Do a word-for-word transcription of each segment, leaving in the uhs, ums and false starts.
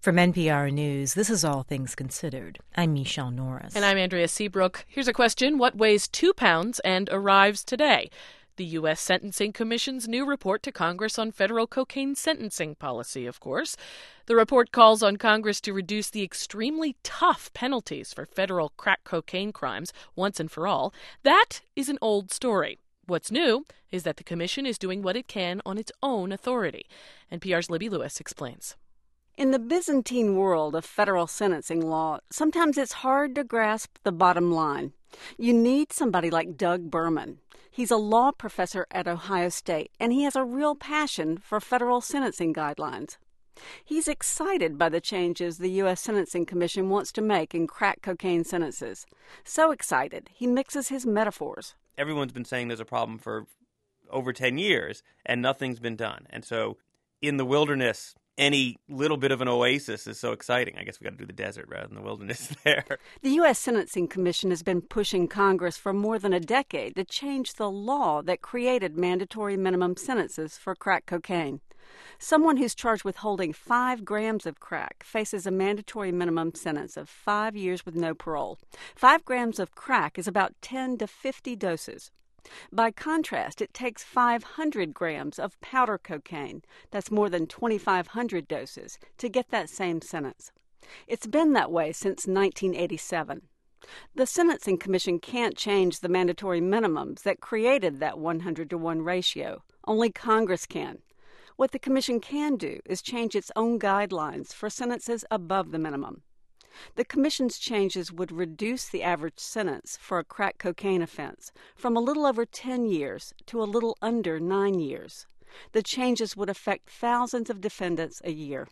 From N P R News, this is All Things Considered. I'm Michelle Norris. And I'm Andrea Seabrook. Here's a question. What weighs two pounds and arrives today? The U S. Sentencing Commission's new report to Congress on federal cocaine sentencing policy, of course. The report calls on Congress to reduce the extremely tough penalties for federal crack cocaine crimes once and for all. That is an old story. What's new is that the commission is doing what it can on its own authority. N P R's Libby Lewis explains. In the Byzantine world of federal sentencing law, sometimes it's hard to grasp the bottom line. You need somebody like Doug Berman. He's a law professor at Ohio State, and he has a real passion for federal sentencing guidelines. He's excited by the changes the U S. Sentencing Commission wants to make in crack cocaine sentences. So excited, he mixes his metaphors. Everyone's been saying there's a problem for over ten years, and nothing's been done. And so in the wilderness, any little bit of an oasis is so exciting. I guess we got to do the desert rather than the wilderness there. The U S. Sentencing Commission has been pushing Congress for more than a decade to change the law that created mandatory minimum sentences for crack cocaine. Someone who's charged with holding five grams of crack faces a mandatory minimum sentence of five years with no parole. Five grams of crack is about ten to fifty doses. By contrast, it takes five hundred grams of powder cocaine, that's more than twenty-five hundred doses, to get that same sentence. It's been that way since nineteen eighty-seven. The Sentencing Commission can't change the mandatory minimums that created that one hundred to one ratio. Only Congress can. What the Commission can do is change its own guidelines for sentences above the minimum. The Commission's changes would reduce the average sentence for a crack cocaine offense from a little over ten years to a little under nine years. The changes would affect thousands of defendants a year.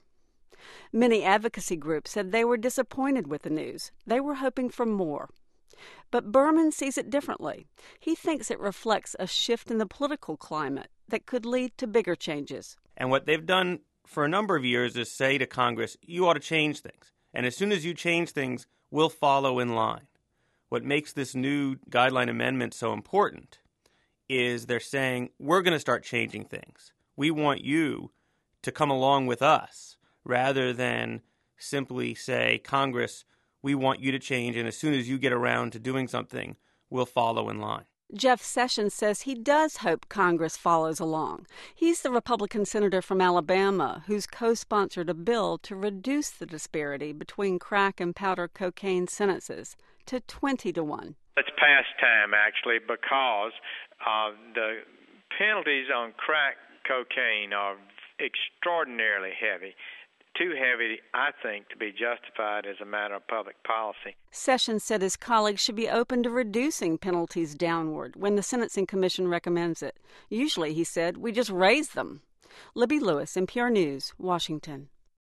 Many advocacy groups said they were disappointed with the news. They were hoping for more. But Berman sees it differently. He thinks it reflects a shift in the political climate that could lead to bigger changes. And what they've done for a number of years is say to Congress, you ought to change things. And as soon as you change things, we'll follow in line. What makes this new guideline amendment so important is they're saying, we're going to start changing things. We want you to come along with us rather than simply say, Congress, we want you to change, and as soon as you get around to doing something, we'll follow in line. Jeff Sessions says he does hope Congress follows along. He's the Republican senator from Alabama who's co-sponsored a bill to reduce the disparity between crack and powder cocaine sentences to twenty to one. It's past time, actually, because uh, the penalties on crack cocaine are extraordinarily heavy. Too heavy, I think, to be justified as a matter of public policy. Sessions said his colleagues should be open to reducing penalties downward when the Sentencing Commission recommends it. Usually, he said, we just raise them. Libby Lewis, N P R News, Washington.